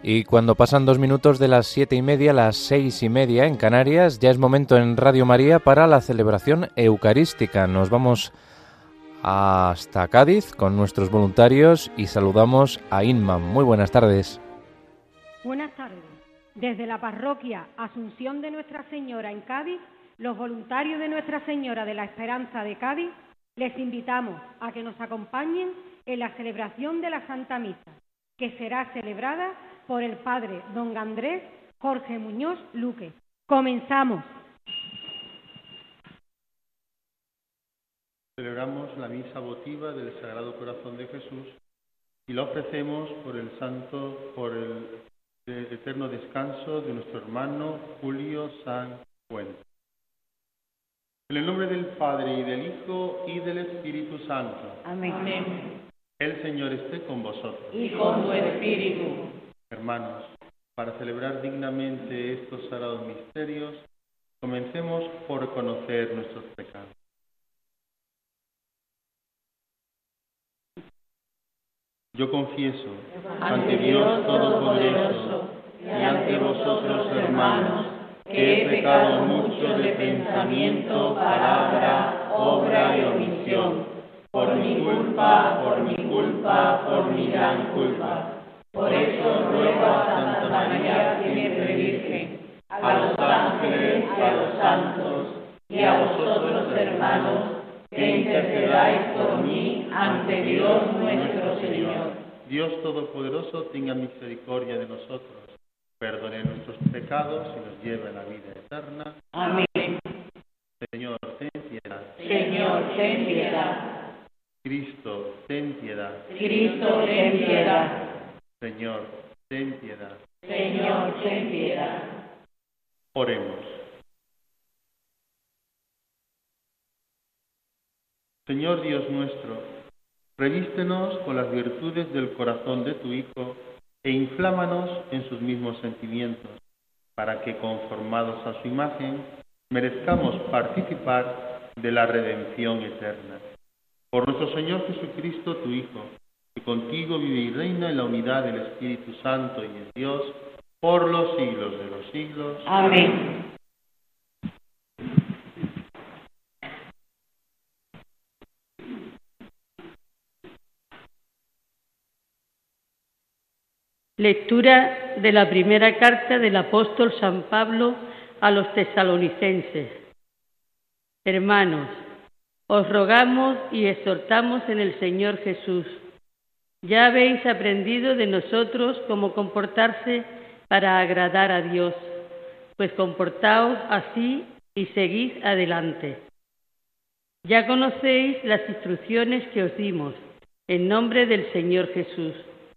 Y cuando pasan 2 minutos de las 7:30 a las 6:30 en Canarias, ya es momento en Radio María para la celebración eucarística. Nos vamos hasta Cádiz con nuestros voluntarios y saludamos a Inma. Muy buenas tardes. Buenas tardes. Desde la parroquia Asunción de Nuestra Señora en Cádiz, los voluntarios de Nuestra Señora de la Esperanza de Cádiz, les invitamos a que nos acompañen en la celebración de la Santa Misa, que será celebrada por el Padre Don Andrés Jorge Muñoz Luque. Comenzamos. Celebramos la misa votiva del Sagrado Corazón de Jesús y la ofrecemos por el eterno descanso de nuestro hermano Julio San Fuentes. En el nombre del Padre y del Hijo y del Espíritu Santo. Amén. Amén. El Señor esté con vosotros. Y con tu espíritu. Hermanos, para celebrar dignamente estos sagrados misterios, comencemos por conocer nuestros pecados. Yo confieso ante Dios Todopoderoso y ante vosotros, hermanos, que he pecado mucho de pensamiento, palabra, obra y omisión, por mi culpa, por mi gran culpa. Por eso ruego a Santa María, siempre Virgen, a los ángeles y a los santos, y a vosotros, hermanos, que intercedáis por mí ante Dios nuestro Señor. Dios Todopoderoso tenga misericordia de nosotros, perdone nuestros pecados y nos lleve a la vida eterna. Amén. Señor, ten piedad. Señor, ten piedad. Cristo, ten piedad. Cristo, ten piedad. Señor, ten piedad. Señor, ten piedad. Oremos. Señor Dios nuestro, revístenos con las virtudes del corazón de tu Hijo e inflámanos en sus mismos sentimientos, para que, conformados a su imagen, merezcamos participar de la redención eterna. Por nuestro Señor Jesucristo, tu Hijo, que contigo vive y reina en la unidad del Espíritu Santo y es Dios, por los siglos de los siglos. Amén. Lectura de la primera carta del apóstol San Pablo a los tesalonicenses. Hermanos, os rogamos y exhortamos en el Señor Jesús. Ya habéis aprendido de nosotros cómo comportarse para agradar a Dios, pues comportaos así y seguid adelante. Ya conocéis las instrucciones que os dimos, en nombre del Señor Jesús.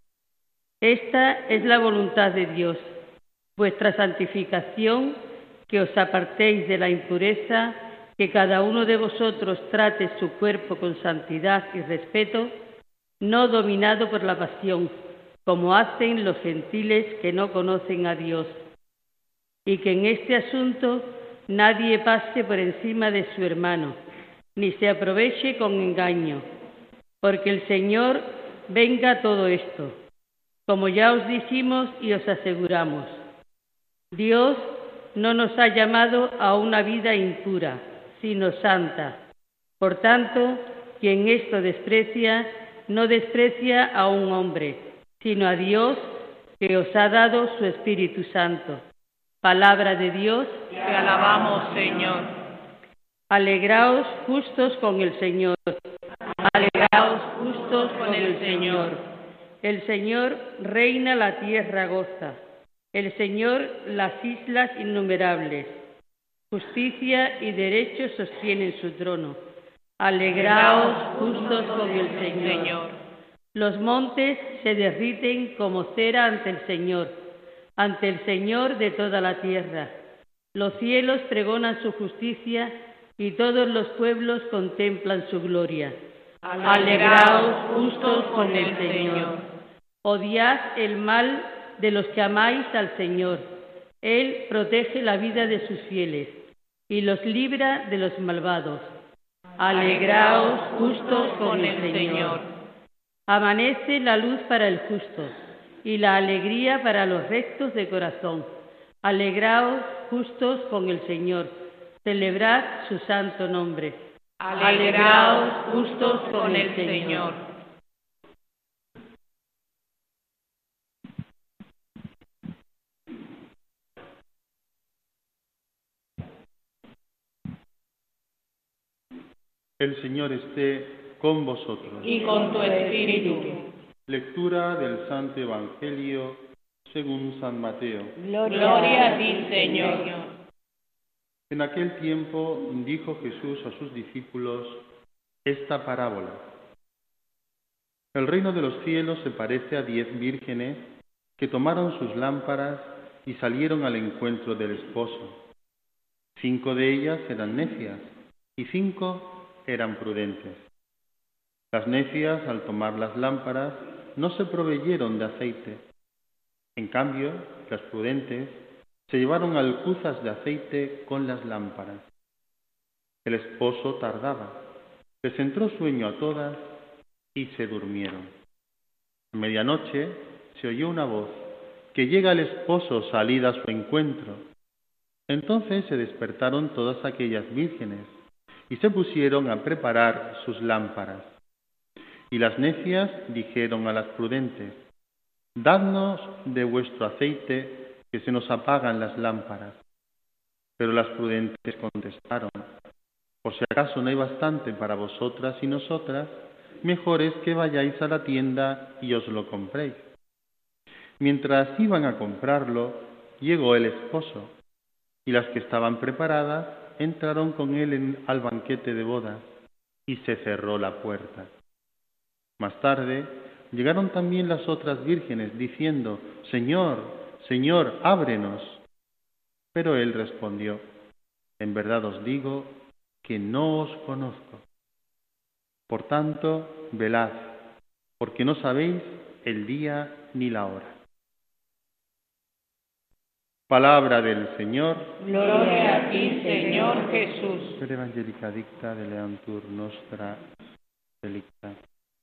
Esta es la voluntad de Dios, vuestra santificación, que os apartéis de la impureza, que cada uno de vosotros trate su cuerpo con santidad y respeto, no dominado por la pasión, como hacen los gentiles que no conocen a Dios, y que en este asunto nadie pase por encima de su hermano, ni se aproveche con engaño, porque el Señor venga todo esto. Como ya os dijimos y os aseguramos, Dios no nos ha llamado a una vida impura, sino santa. Por tanto, quien esto desprecia, no desprecia a un hombre, sino a Dios, que os ha dado su Espíritu Santo. Palabra de Dios. Te alabamos, Señor. Alegraos justos con el Señor. Alegraos justos con el Señor. El Señor reina, la tierra goza. El Señor las islas innumerables. Justicia y derecho sostienen su trono. Alegraos justos con el Señor. Los montes se derriten como cera ante el Señor de toda la tierra. Los cielos pregonan su justicia y todos los pueblos contemplan su gloria. Alegraos justos con el Señor. Odiad el mal de los que amáis al Señor. Él protege la vida de sus fieles y los libra de los malvados. Alegraos justos con el Señor. Amanece la luz para el justo, y la alegría para los rectos de corazón. Alegraos, justos, con el Señor. Celebrad su santo nombre. Alegraos, justos, con el Señor. El Señor esté con vosotros. Y con tu espíritu. Lectura del Santo Evangelio según San Mateo. Gloria a ti, Señor. En aquel tiempo dijo Jesús a sus discípulos esta parábola. El reino de los cielos se parece a 10 vírgenes que tomaron sus lámparas y salieron al encuentro del esposo. 5 de ellas eran necias y 5 eran prudentes. Las necias, al tomar las lámparas, no se proveyeron de aceite. En cambio, las prudentes se llevaron alcuzas de aceite con las lámparas. El esposo tardaba. Les entró sueño a todas y se durmieron. A medianoche se oyó una voz, que llega el esposo, salid a su encuentro. Entonces se despertaron todas aquellas vírgenes y se pusieron a preparar sus lámparas. Y las necias dijeron a las prudentes, dadnos de vuestro aceite, que se nos apagan las lámparas. Pero las prudentes contestaron, por si acaso no hay bastante para vosotras y nosotras, mejor es que vayáis a la tienda y os lo compréis. Mientras iban a comprarlo, llegó el esposo, y las que estaban preparadas entraron con él al banquete de bodas, y se cerró la puerta. Más tarde llegaron también las otras vírgenes, diciendo, Señor, Señor, ábrenos. Pero él respondió, en verdad os digo que no os conozco. Por tanto, velad, porque no sabéis el día ni la hora. Palabra del Señor. Gloria a ti, Señor Jesús. Per Evangelica dicta de leantur nostra delicta.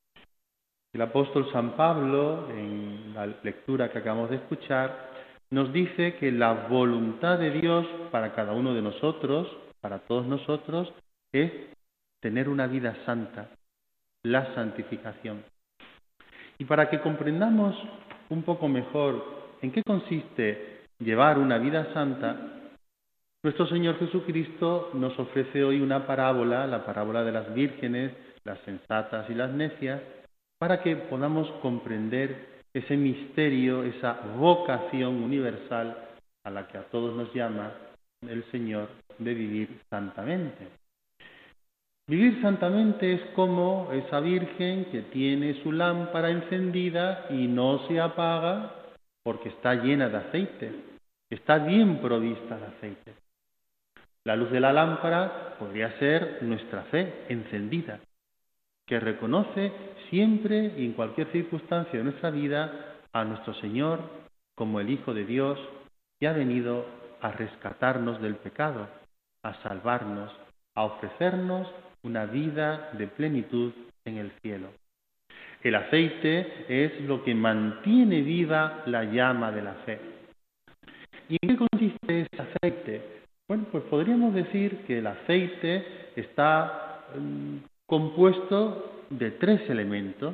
El apóstol San Pablo, en la lectura que acabamos de escuchar, nos dice que la voluntad de Dios para cada uno de nosotros, para todos nosotros, es tener una vida santa, la santificación. Y para que comprendamos un poco mejor en qué consiste llevar una vida santa, nuestro Señor Jesucristo nos ofrece hoy una parábola, la parábola de las vírgenes, las sensatas y las necias, para que podamos comprender ese misterio, esa vocación universal a la que a todos nos llama el Señor de vivir santamente. Vivir santamente es como esa virgen que tiene su lámpara encendida y no se apaga porque está llena de aceite, está bien provista de aceite. La luz de la lámpara podría ser nuestra fe encendida, que reconoce siempre y en cualquier circunstancia de nuestra vida a nuestro Señor como el Hijo de Dios que ha venido a rescatarnos del pecado, a salvarnos, a ofrecernos una vida de plenitud en el cielo. El aceite es lo que mantiene viva la llama de la fe. ¿Y en qué consiste ese aceite? Bueno, pues podríamos decir que el aceite está compuesto de 3 elementos.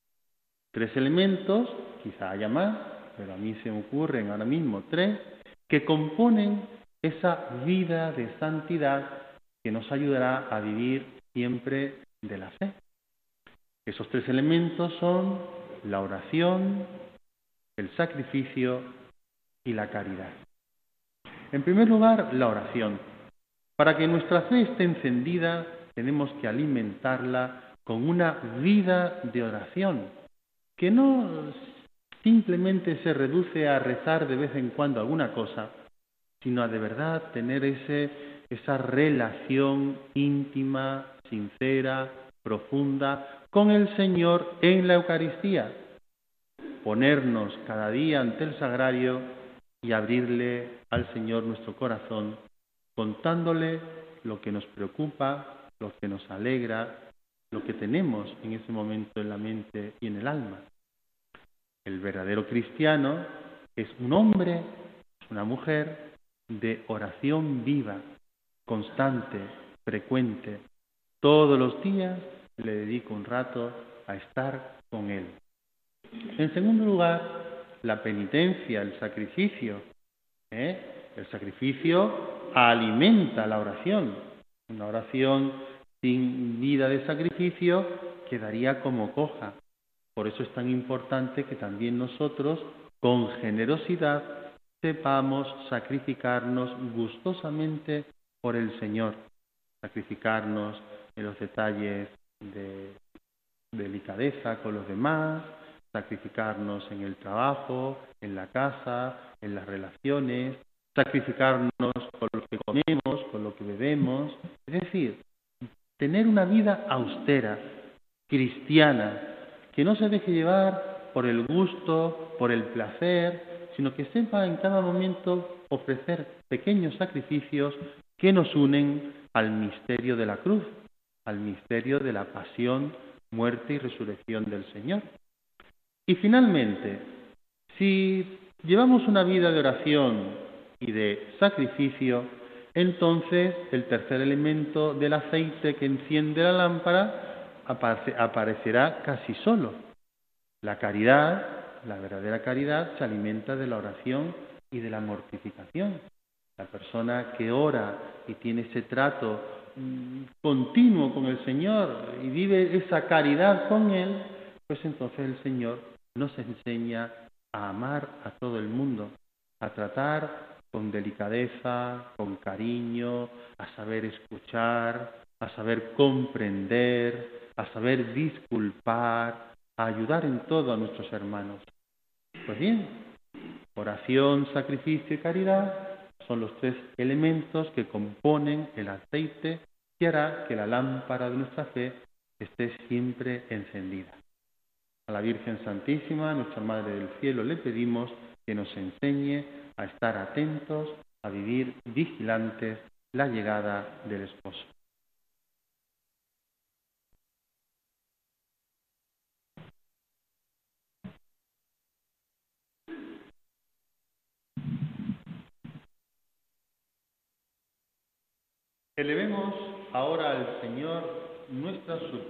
3 elementos, quizá haya más, pero a mí se me ocurren ahora mismo 3, que componen esa vida de santidad que nos ayudará a vivir siempre de la fe. Esos 3 elementos son la oración, el sacrificio y la caridad. En primer lugar, la oración. Para que nuestra fe esté encendida, tenemos que alimentarla con una vida de oración, que no simplemente se reduce a rezar de vez en cuando alguna cosa, sino a de verdad tener esa relación íntima, sincera, profunda con el Señor en la Eucaristía. Ponernos cada día ante el sagrario y abrirle al Señor nuestro corazón, contándole lo que nos preocupa, lo que nos alegra, lo que tenemos en ese momento en la mente y en el alma. El verdadero cristiano es un hombre, es una mujer de oración viva, constante, frecuente. Todos los días le dedico un rato a estar con Él. En segundo lugar, la penitencia, el sacrificio. El sacrificio alimenta la oración. Una oración sin vida de sacrificio quedaría como coja. Por eso es tan importante que también nosotros, con generosidad, sepamos sacrificarnos gustosamente por el Señor. Sacrificarnos en los detalles de delicadeza con los demás, sacrificarnos en el trabajo, en la casa, en las relaciones, sacrificarnos con lo que comemos, con lo que bebemos, es decir, tener una vida austera, cristiana, que no se deje llevar por el gusto, por el placer, sino que sepa en cada momento ofrecer pequeños sacrificios que nos unen al misterio de la cruz, al misterio de la pasión, muerte y resurrección del Señor. Y finalmente, si llevamos una vida de oración y de sacrificio, entonces el tercer elemento del aceite que enciende la lámpara aparecerá casi solo. La caridad, la verdadera caridad, se alimenta de la oración y de la mortificación. La persona que ora y tiene ese trato continuo con el Señor y vive esa caridad con Él, pues entonces el Señor nos enseña a amar a todo el mundo, a tratar con delicadeza, con cariño, a saber escuchar, a saber comprender, a saber disculpar, a ayudar en todo a nuestros hermanos. Pues bien, oración, sacrificio y caridad son los tres elementos que componen el aceite que hará que la lámpara de nuestra fe esté siempre encendida. A la Virgen Santísima, nuestra Madre del Cielo, le pedimos que nos enseñe a estar atentos, a vivir vigilantes la llegada del Esposo. Elevemos ahora al Señor nuestra súplica.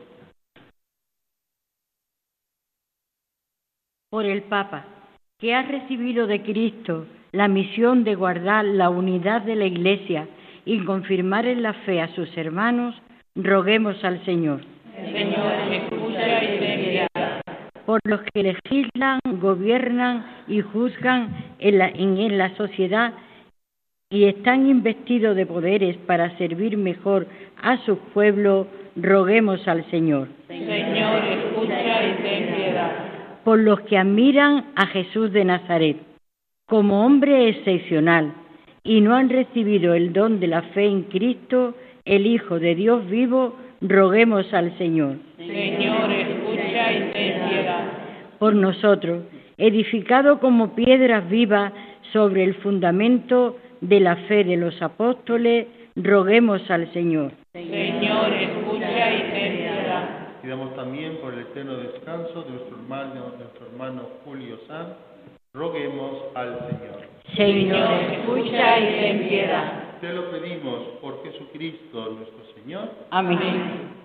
Por el Papa, que ha recibido de Cristo la misión de guardar la unidad de la Iglesia y confirmar en la fe a sus hermanos, roguemos al Señor. Señor, escucha y ten piedad. Por los que legislan, gobiernan y juzgan en la sociedad y están investidos de poderes para servir mejor a sus pueblos, roguemos al Señor. Señor, escucha y ten piedad. Por los que admiran a Jesús de Nazaret como hombre excepcional y no han recibido el don de la fe en Cristo, el Hijo de Dios vivo, roguemos al Señor. Señor, escucha y ten piedad. Por nosotros, edificado como piedras vivas sobre el fundamento de la fe de los apóstoles, roguemos al Señor. Señor, escucha y ten piedad. Pidamos también por el eterno descanso de nuestro hermano Julio Sanz. Roguemos al Señor. Señor, escucha y ten piedad. Te lo pedimos por Jesucristo nuestro Señor. Amén.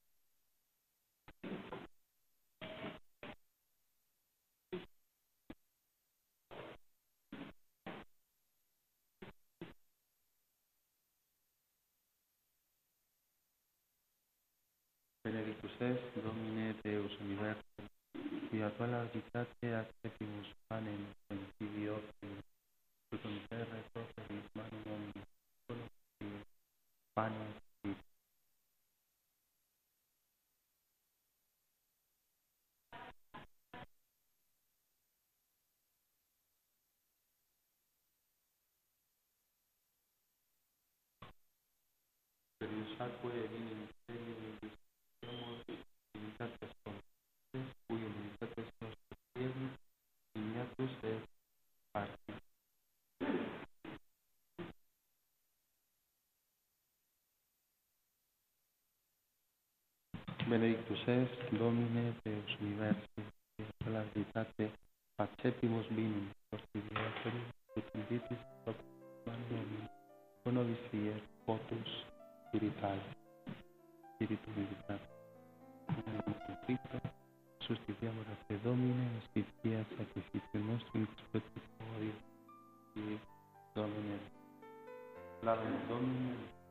Benedictus es Domine Deus universum, quia tua ditate accepimus panem contivio ut in terra proferis manum omnis, panem vivit. Per usatque in ministerio Unitatis Constitutis, cui unitatis nostra fieri, ignatus et partis. Benedictus es Domine Deus universi, quia ditate accepimus vinum, hostilia feris, ut invitis hoc manum, nobis fier potus spiritu vivitatis. Sustituiamo la fe Domine, spizia sacrificium nostrum, expressione Dei, Domine. Laude Domine,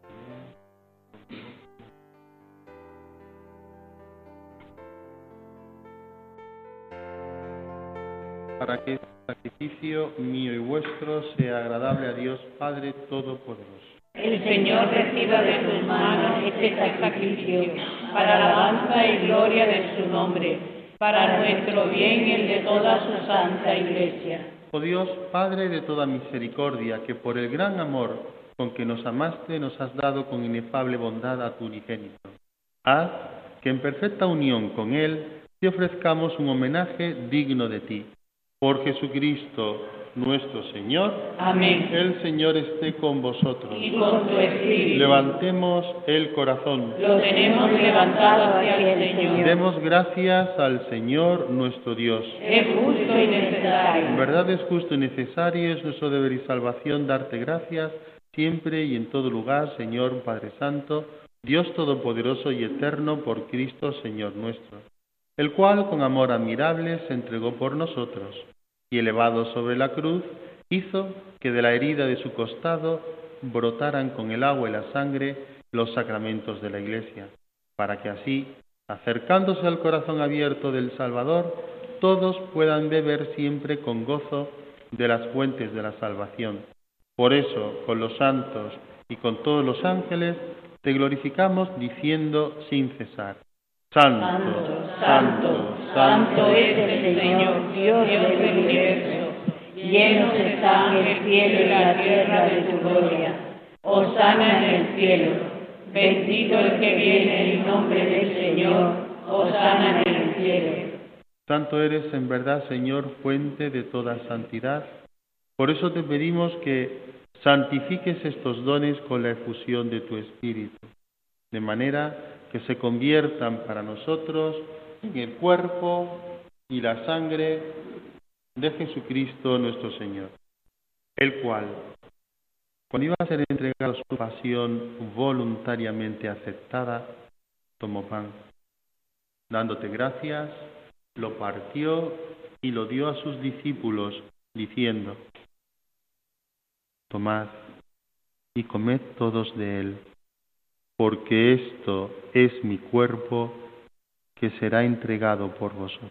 para que este sacrificio mío y vuestro sea agradable a Dios Padre Todopoderoso. El Señor reciba de tus manos este sacrificio, para alabanza y gloria de su nombre, para nuestro bien y el de toda su santa Iglesia. Oh Dios, Padre de toda misericordia, que por el gran amor con que nos amaste, nos has dado con inefable bondad a tu unigénito. Haz que en perfecta unión con Él te ofrezcamos un homenaje digno de ti. Por Jesucristo nuestro Señor. Amén. El Señor esté con vosotros. Y con tu espíritu. Levantemos el corazón. Lo tenemos levantado hacia el Señor. Demos gracias al Señor nuestro Dios. Es justo y necesario. En verdad es justo y necesario, es nuestro deber y salvación darte gracias siempre y en todo lugar, Señor Padre Santo, Dios Todopoderoso y Eterno, por Cristo Señor nuestro, el cual con amor admirable se entregó por nosotros, y elevado sobre la cruz, hizo que de la herida de su costado brotaran con el agua y la sangre los sacramentos de la Iglesia, para que así, acercándose al corazón abierto del Salvador, todos puedan beber siempre con gozo de las fuentes de la salvación. Por eso, con los santos y con todos los ángeles, te glorificamos diciendo sin cesar: Santo, Santo, Santo es el Señor, Dios del universo. Llenos están el cielo y la tierra de tu gloria. Hosana en el cielo. Bendito el que viene en nombre del Señor. Hosana en el cielo. Santo eres en verdad, Señor, fuente de toda santidad. Por eso te pedimos que santifiques estos dones con la efusión de tu Espíritu, de manera que se conviertan para nosotros en el cuerpo y la sangre de Jesucristo nuestro Señor, el cual, cuando iba a ser entregado a su pasión voluntariamente aceptada, tomó pan, dándote gracias, lo partió y lo dio a sus discípulos, diciendo: Tomad y comed todos de él, porque esto es mi cuerpo que será entregado por vosotros.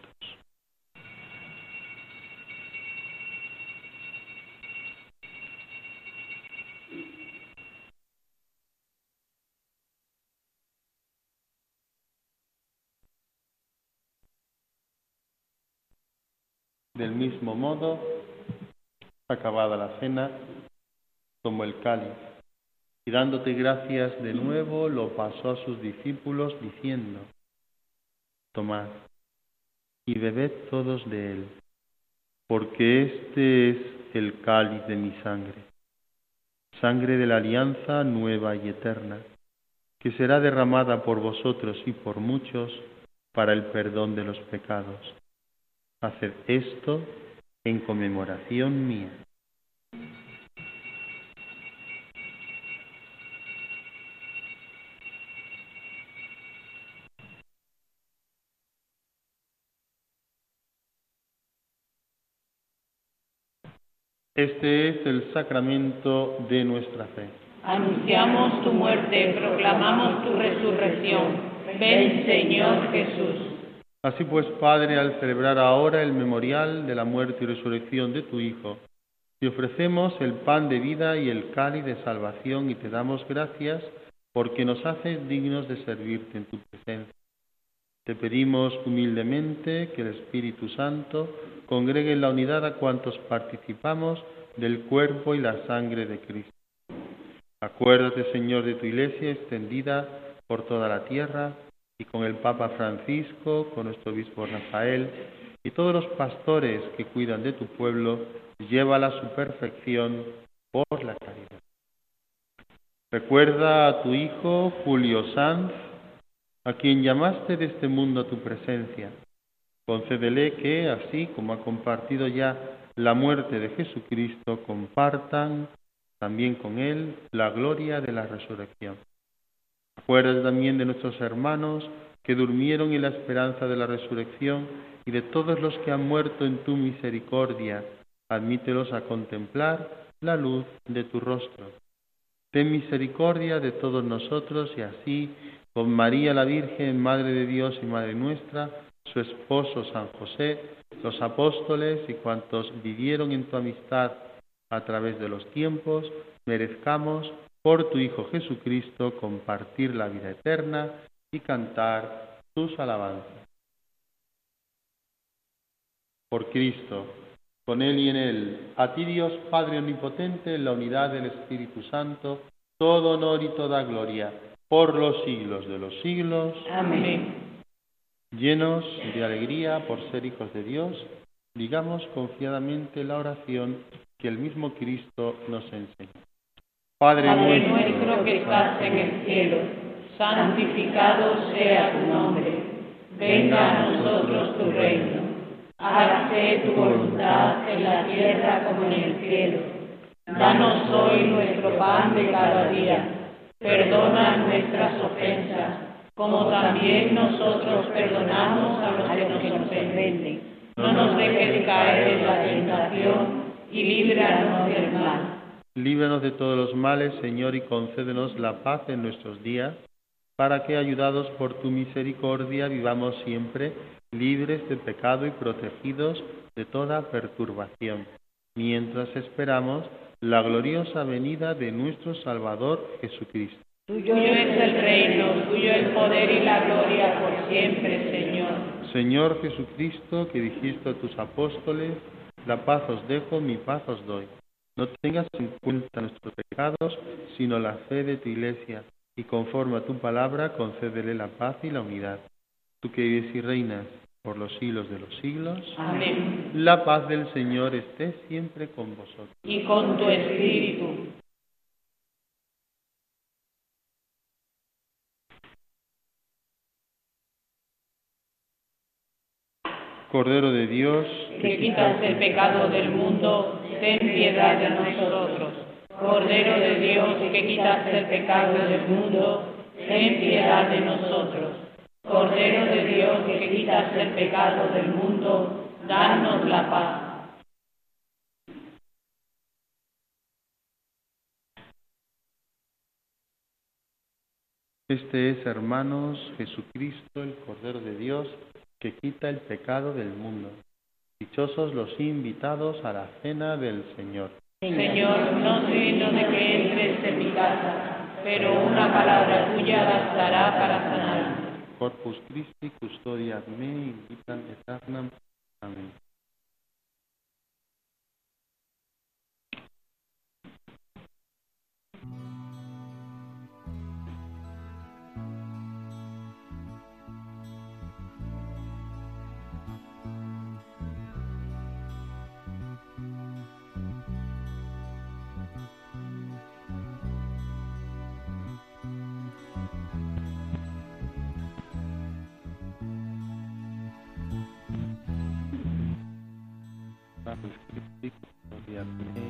Del mismo modo, acabada la cena, tomó el cáliz y dándote gracias de nuevo, lo pasó a sus discípulos diciendo: Tomad y bebed todos de él, porque este es el cáliz de mi sangre, sangre de la alianza nueva y eterna, que será derramada por vosotros y por muchos para el perdón de los pecados. Haced esto en conmemoración mía. Este es el sacramento de nuestra fe. Anunciamos tu muerte, proclamamos tu resurrección. Ven, Señor Jesús. Así pues, Padre, al celebrar ahora el memorial de la muerte y resurrección de tu Hijo, te ofrecemos el pan de vida y el cáliz de salvación y te damos gracias porque nos haces dignos de servirte en tu presencia. Te pedimos humildemente que el Espíritu Santo congregue en la unidad a cuantos participamos del cuerpo y la sangre de Cristo. Acuérdate, Señor, de tu Iglesia extendida por toda la tierra, y con el Papa Francisco, con nuestro obispo Rafael y todos los pastores que cuidan de tu pueblo, llévala a su perfección por la caridad. Recuerda a tu hijo Julio Sanz, a quien llamaste de este mundo a tu presencia, Concédele que, así como ha compartido ya la muerte de Jesucristo, compartan también con él la gloria de la resurrección. Acuérdate también de nuestros hermanos que durmieron en la esperanza de la resurrección y de todos los que han muerto en tu misericordia. Admítelos a contemplar la luz de tu rostro. Ten misericordia de todos nosotros y así, con María la Virgen, Madre de Dios y Madre nuestra, su esposo San José, los apóstoles y cuantos vivieron en tu amistad a través de los tiempos, merezcamos por tu Hijo Jesucristo compartir la vida eterna y cantar tus alabanzas. Por Cristo, con Él y en Él, a ti Dios Padre Omnipotente, en la unidad del Espíritu Santo, todo honor y toda gloria, por los siglos de los siglos. Amén. Llenos de alegría por ser hijos de Dios, digamos confiadamente la oración que el mismo Cristo nos enseña. Padre nuestro que estás en el cielo, santificado sea tu nombre. Venga a nosotros tu reino. Hágase tu voluntad en la tierra como en el cielo. Danos hoy nuestro pan de cada día. Perdona nuestras ofensas, como también nosotros perdonamos a los que nos ofenden. No nos dejes caer en la tentación y líbranos del mal. Líbranos de todos los males, Señor, y concédenos la paz en nuestros días, para que, ayudados por tu misericordia, vivamos siempre libres de pecado y protegidos de toda perturbación, mientras esperamos la gloriosa venida de nuestro Salvador Jesucristo. Tuyo es el reino, tuyo el poder y la gloria por siempre, Señor. Señor Jesucristo, que dijiste a tus apóstoles, la paz os dejo, mi paz os doy. No tengas en cuenta nuestros pecados, sino la fe de tu Iglesia, y conforme a tu palabra, concédele la paz y la unidad. Tú que vives y reinas por los siglos de los siglos. Amén. La paz del Señor esté siempre con vosotros. Y con tu espíritu. Cordero de Dios, que quitas el pecado del mundo, ten piedad de nosotros. Cordero de Dios, que quitas el pecado del mundo, ten piedad de nosotros. Cordero de Dios, que quitas el pecado del mundo, danos la paz. Este es, hermanos, Jesucristo, el Cordero de Dios, que quita el pecado del mundo. Dichosos los invitados a la cena del Señor. Señor, no soy digno de que entres en mi casa, pero una palabra tuya bastará para sanarme. Corpus Christi custodiat me in vitam aeternam. Amén. Corpus Christi custodiat me.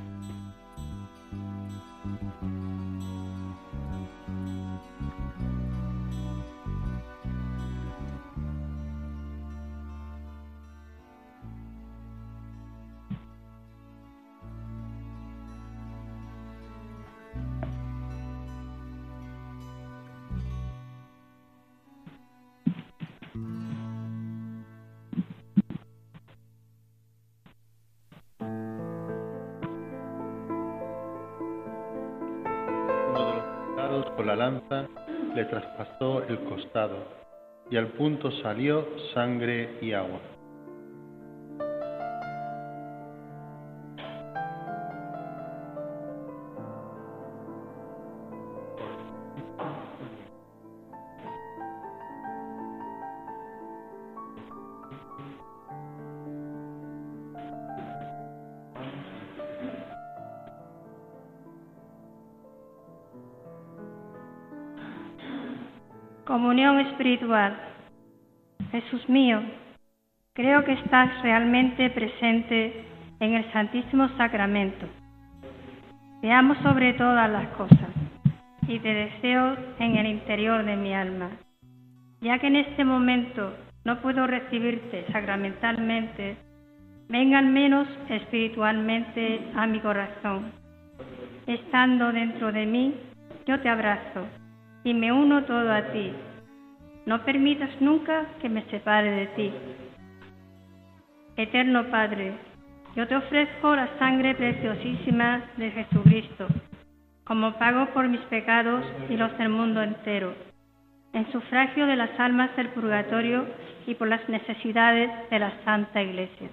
Con la lanza le traspasó el costado, y al punto salió sangre y agua. Comunión espiritual. Jesús mío, Creo que estás realmente presente en el Santísimo Sacramento. Te amo sobre todas las cosas y te deseo en el interior de mi alma. Ya que en este momento no puedo recibirte sacramentalmente, ven al menos espiritualmente a mi corazón. Estando dentro de mí, yo te abrazo y me uno todo a ti. No permitas nunca que me separe de ti. Eterno Padre, yo te ofrezco la sangre preciosísima de Jesucristo, como pago por mis pecados y los del mundo entero, en sufragio de las almas del purgatorio y por las necesidades de la Santa Iglesia.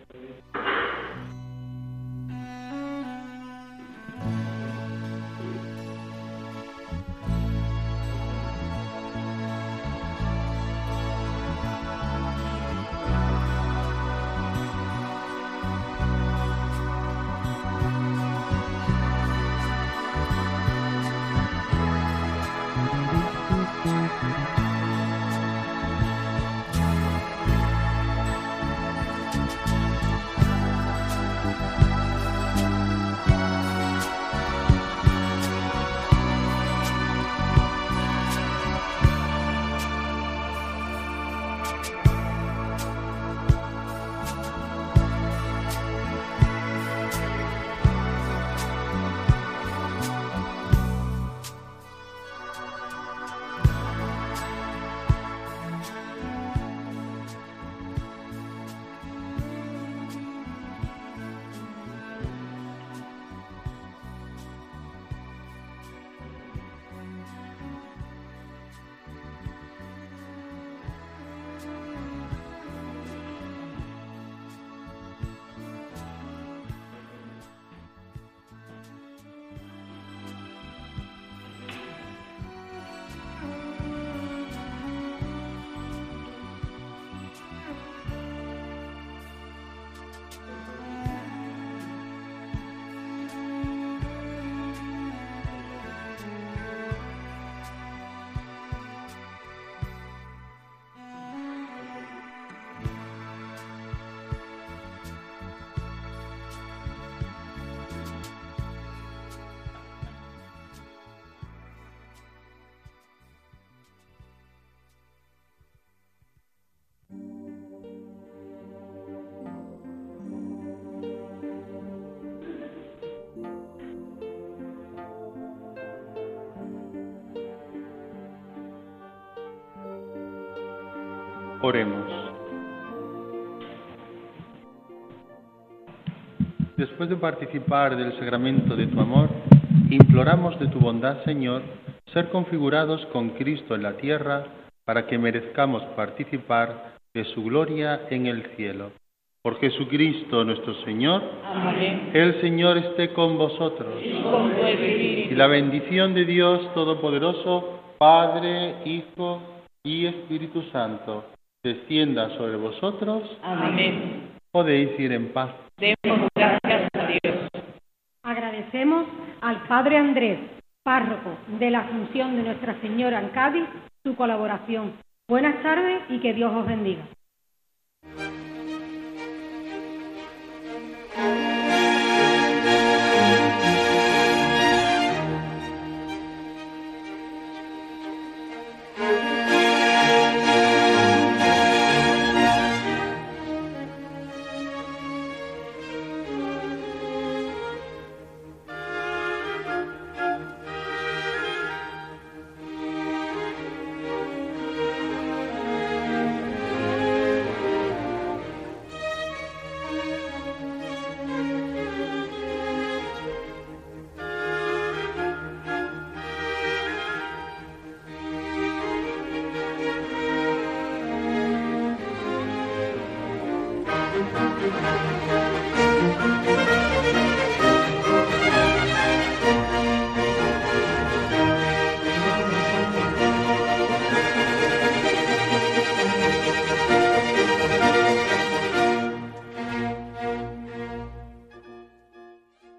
Oremos. Después de participar del sacramento de tu amor, imploramos de tu bondad, Señor, ser configurados con Cristo en la tierra, para que merezcamos participar de su gloria en el cielo. Por Jesucristo nuestro Señor. Amén. El Señor esté con vosotros. Y con tu espíritu. Y la bendición de Dios Todopoderoso, Padre, Hijo y Espíritu Santo, descienda sobre vosotros. Amén. Podéis ir en paz. Demos gracias a Dios. Agradecemos al Padre Andrés, párroco de la Asunción de Nuestra Señora en Cádiz, su colaboración. Buenas tardes y que Dios os bendiga.